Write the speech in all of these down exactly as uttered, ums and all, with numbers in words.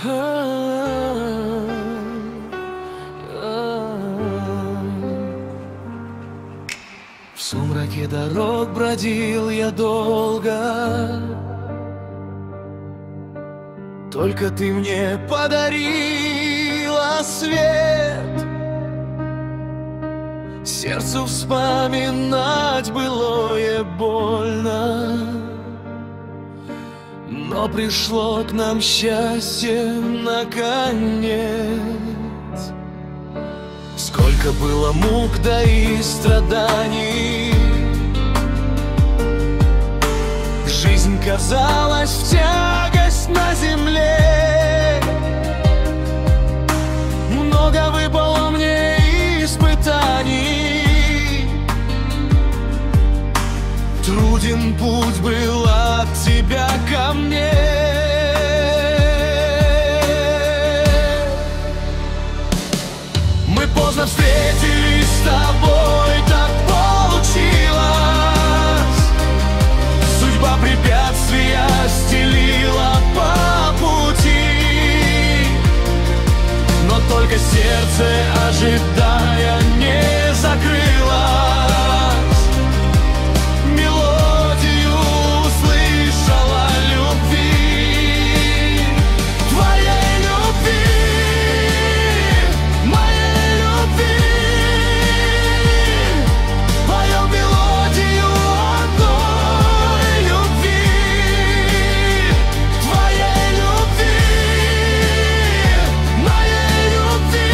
В сумраке дорог бродил я долго, только ты мне подарила свет. Сердцу вспоминать былое больно, но пришло к нам счастье наконец. Сколько было мук, да и страданий, жизнь казалась в тягость на земле. Много выпало мне испытаний, труден путь был от тебя ко мне. Мы поздно встретились с тобой, так получилось. Судьба препятствия стелила по пути, но только сердце, ожидая, не закрылось. Мелодию услышала любви, твоей любви, моей любви. Пою мелодию одной любви, твоей любви, моей любви.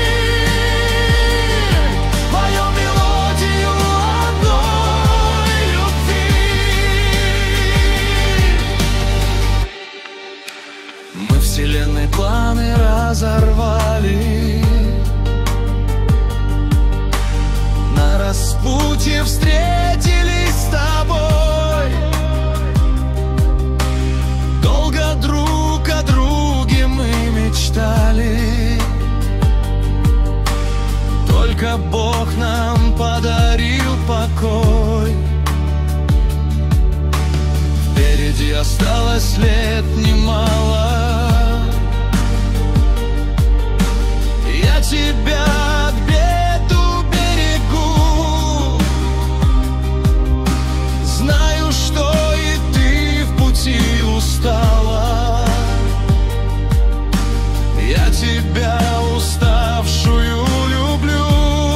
Пою мелодию одной любви. Мы вселенной планы разорвали, на распутье встретились с тобой. Долго друг о друге мы мечтали, только Бог нам подарил покой. Впереди осталось лет немало, я тебя от бед уберегу. Знаю, что и ты в пути устала, я тебя уставшую люблю.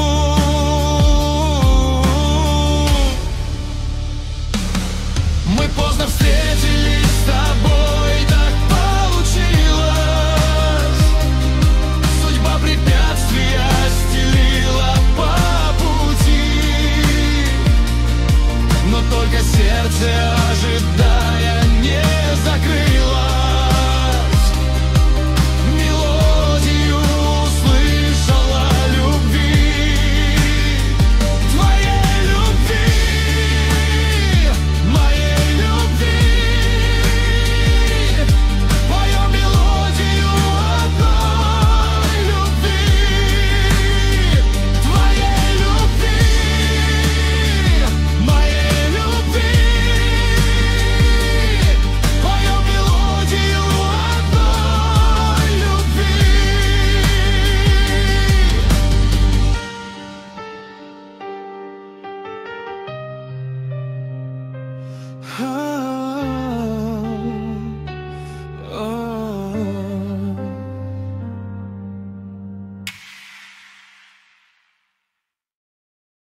Мы поздно встретились с тобой, так получилось. Судьба препятствия стелила по пути, но только сердце ожидает.